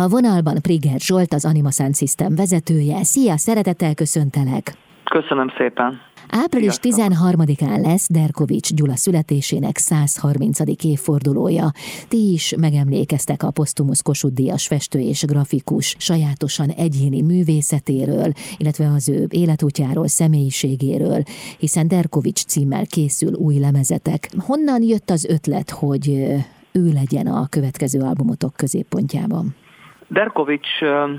A vonalban Priger Zsolt, az Anima Sound System vezetője. Szia, szeretettel köszöntelek! Köszönöm szépen! Április 13-án lesz Derkovits Gyula születésének 130. évfordulója. Ti is megemlékeztek a posztumusz Kossuth-díjas festő és grafikus sajátosan egyéni művészetéről, illetve az ő életútjáról, személyiségéről, hiszen Derkovits címmel készül új lemezetek. Honnan jött az ötlet, hogy ő legyen a következő albumotok középpontjában? Derkovits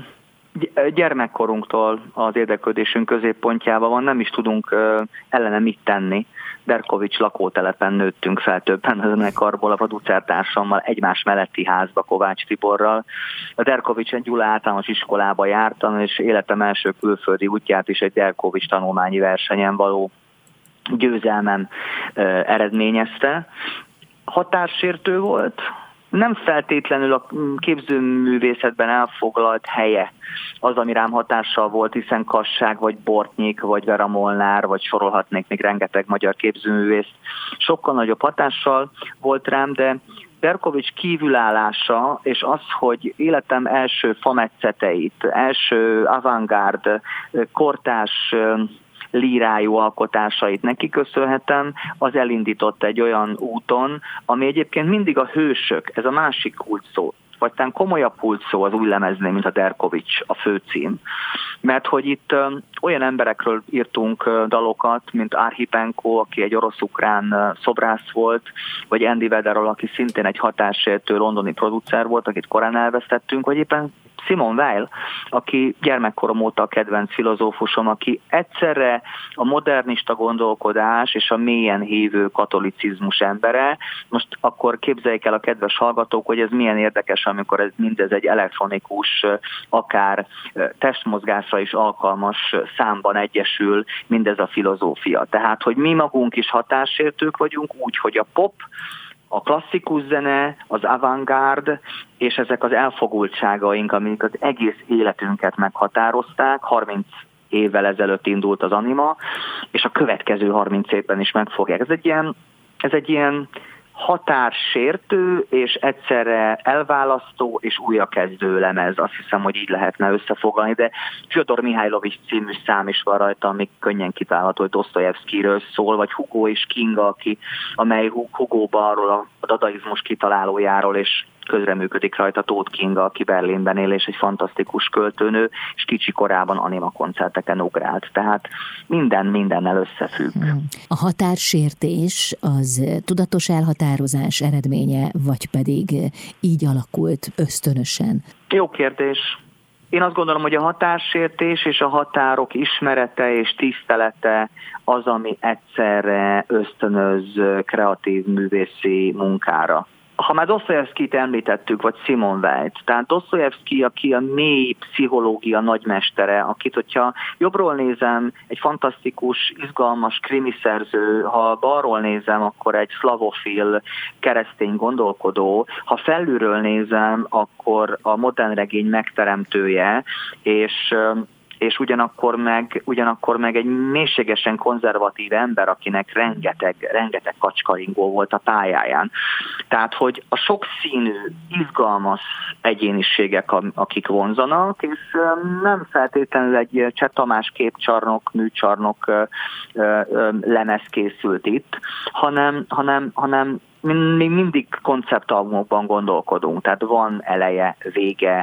gyermekkorunktól az érdeklődésünk középpontjában van, nem is tudunk ellene mit tenni. Derkovits lakótelepen nőttünk fel többen a zenekarból, a producertársammal, egymás melletti házba Kovács Tiborral. A Derkovits Gyula általános iskolába jártam, és életem első külföldi útját is egy Derkovits tanulmányi versenyen való győzelmem eredményezte. Határsértő volt, nem feltétlenül a képzőművészetben elfoglalt helye az, ami rám hatással volt, hiszen Kasság, vagy Bortnyik, vagy Vera Molnár, vagy sorolhatnék még rengeteg magyar képzőművészt. Sokkal nagyobb hatással volt rám, de Derkovits kívülállása, és az, hogy életem első fametszeteit, első avantgárd, kortárs lírájú alkotásait neki köszönhetem, az elindított egy olyan úton, ami egyébként mindig a hősök, ez a másik kulcsszó, vagy talán komolyabb kulcsszó az új lemeznél, mint a Derkovits, a főcím. Mert hogy itt olyan emberekről írtunk dalokat, mint Arhipenko, aki egy orosz-ukrán szobrász volt, vagy Andy Weatherall, aki szintén egy határsértő londoni producer volt, akit korán elvesztettünk, vagy éppen Simone Weil, aki gyermekkorom óta a kedvenc filozófusom, aki egyszerre a modernista gondolkodás és a mélyen hívő katolicizmus embere. Most akkor képzeljék el a kedves hallgatók, hogy ez milyen érdekes, amikor ez mindez egy elektronikus, akár testmozgásra is alkalmas számban egyesül mindez a filozófia. Tehát, hogy mi magunk is határsértők vagyunk, úgy, hogy a pop, a klasszikus zene, az avantgárd, és ezek az elfogultságaink, amik az egész életünket meghatározták, 30 évvel ezelőtt indult az Anima, és a következő 30 évben is megfogják. Ez egy ilyen határsértő, és egyszerre elválasztó és újrakezdő lemez. Azt hiszem, hogy így lehetne összefoglalni, de Fjodor Mihajlovics című szám is van rajta, ami könnyen kitálható, hogy Dosztojevszkiről szól, vagy Hugo és Kinga, amely Hugo-ba arról a dadaizmus kitalálójáról, és közreműködik rajta Tóth Kinga, aki Berlinben él, és egy fantasztikus költőnő, és kicsi korában Anima koncerteken ugrált. Tehát mindennel összefügg. A határsértés az tudatos elhatározás eredménye, vagy pedig így alakult ösztönösen? Jó kérdés. Én azt gondolom, hogy a határsértés és a határok ismerete és tisztelete az, ami egyszerre ösztönöz kreatív művészi munkára. Ha már Dosztojevszkit említettük, vagy Simone Weilt, tehát Dosztojevszki, aki a mély pszichológia nagymestere, akit, hogyha jobbról nézem, egy fantasztikus, izgalmas krimiszerző, ha balról nézem, akkor egy szlavofil keresztény gondolkodó, ha felülről nézem, akkor a modern regény megteremtője, és ugyanakkor meg egy mélységesen konzervatív ember, akinek rengeteg kacskaringó volt a pályáján. Tehát, hogy a sokszínű, izgalmas egyéniségek, akik vonzanak, és nem feltétlenül egy Cseh Tamás képcsarnok, műcsarnok lemez készült itt, hanem még mindig konceptalbumokban gondolkodunk, tehát van eleje, vége,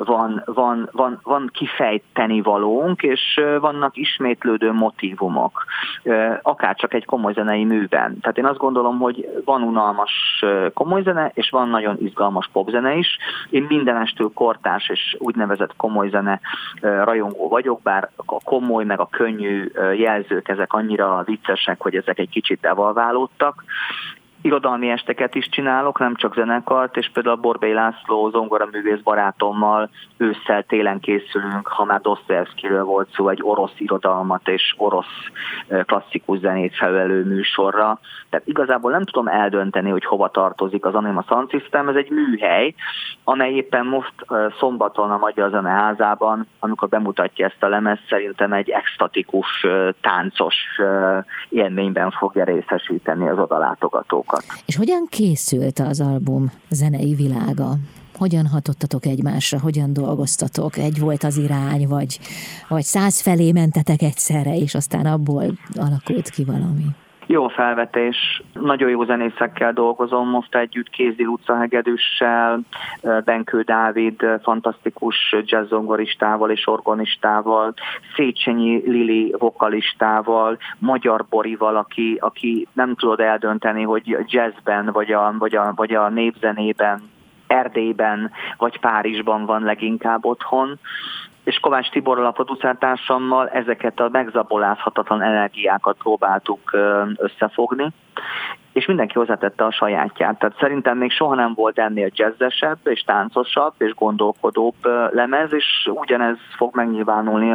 van kifejteni valónk, és vannak ismétlődő motívumok, akár csak egy komoly zenei műben. Tehát én azt gondolom, hogy van unalmas komoly zene, és van nagyon izgalmas popzene is. Én mindenestől kortárs és úgynevezett komoly zene rajongó vagyok, bár a komoly meg a könnyű jelzők, ezek annyira viccesek, hogy ezek egy kicsit devalválódtak. Irodalmi esteket is csinálok, nem csak zenekart, és például Borbély László zongoraművész barátommal ősszel-télen készülünk, ha már Dosztojevszkiről volt szó, egy orosz irodalmat és orosz klasszikus zenét felelő műsorra. Tehát igazából nem tudom eldönteni, hogy hova tartozik az Anima Sound System. Ez egy műhely, amely éppen most szombaton a Magyar Zeneházában, amikor bemutatja ezt a lemezt, szerintem egy extatikus, táncos élményben fogja részesíteni az odalátogatókat. És hogyan készült az album zenei világa? Hogyan hatottatok egymásra, hogyan dolgoztatok? Egy volt az irány, vagy 100 felé mentetek egyszerre, és aztán abból alakult ki valami? Jó felvetés. Nagyon jó zenészekkel dolgozom most együtt, Kézdi Luca hegedűssel, Benkő Dávid fantasztikus jazzzongoristával és organistával, Széchenyi Lili vokalistával, Magyar Borival, aki nem tudod eldönteni, hogy jazzben vagy a népzenében, Erdélyben vagy Párizsban van leginkább otthon, és Kovács Tiborral, a producertársammal ezeket a megzabolázhatatlan energiákat próbáltuk összefogni, és mindenki hozzátette a sajátját. Tehát szerintem még soha nem volt ennél jazzesebb, és táncosabb, és gondolkodóbb lemez, és ugyanez fog megnyilvánulni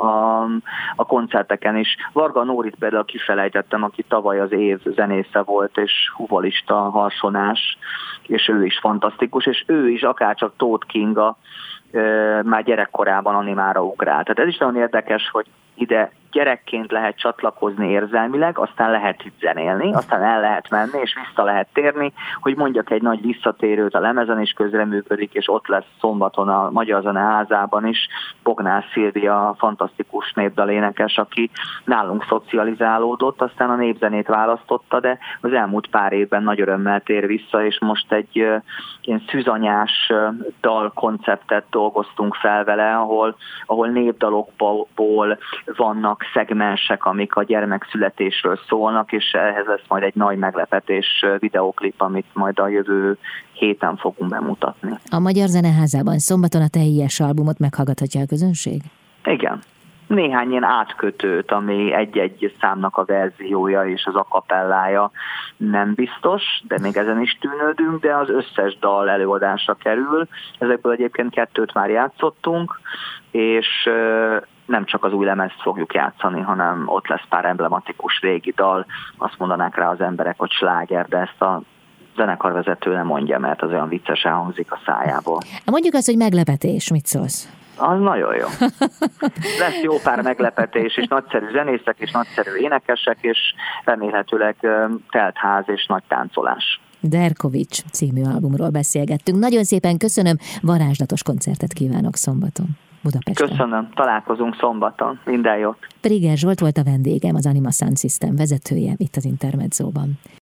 a koncerteken is. Varga Nórit például kifelejtettem, aki tavaly az év zenésze volt, és huvalista, harsonás, és ő is fantasztikus, és ő is akárcsak Tóth Kinga már gyerekkorában animára ugrált. Tehát ez is nagyon érdekes, hogy ide gyerekként lehet csatlakozni érzelmileg, aztán lehet itt zenélni, aztán el lehet menni, és vissza lehet térni, hogy mondjak egy nagy visszatérőt, a lemezen is közreműködik, és ott lesz szombaton a Magyar Zeneházában is Bognár Szilvia, fantasztikus népdalénekes, aki nálunk szocializálódott, aztán a népzenét választotta, de az elmúlt pár évben nagy örömmel tér vissza, és most egy ilyen szűzanyás dalkonceptet dolgoztunk fel vele, ahol népdalokból vannak szegmensek, amik a gyermekszületésről szólnak, és ehhez lesz majd egy nagy meglepetés videóklip, amit majd a jövő héten fogunk bemutatni. A Magyar Zeneházában szombaton a teljes albumot meghallgathatja a közönség? Igen. Néhány ilyen átkötőt, ami egy-egy számnak a verziója és az akapellája nem biztos, de még ezen is tűnődünk, de az összes dal előadásra kerül. Ezekből egyébként 2 már játszottunk, és nem csak az új lemezt fogjuk játszani, hanem ott lesz pár emblematikus régi dal, azt mondanák rá az emberek, hogy sláger, de ezt a zenekarvezető nem mondja, mert az olyan viccesen hangzik a szájából. Mondjuk azt, hogy meglepetés, mit szólsz? Az nagyon jó. Lesz jó pár meglepetés, és nagyszerű zenészek, és nagyszerű énekesek, és remélhetőleg telt ház és nagy táncolás. Derkovics című albumról beszélgettünk. Nagyon szépen köszönöm, varázslatos koncertet kívánok szombaton Budapesten. Köszönöm, találkozunk szombaton. Minden jót. Priger Zsolt volt a vendégem, az Anima Sound System vezetője itt az Intermedzóban.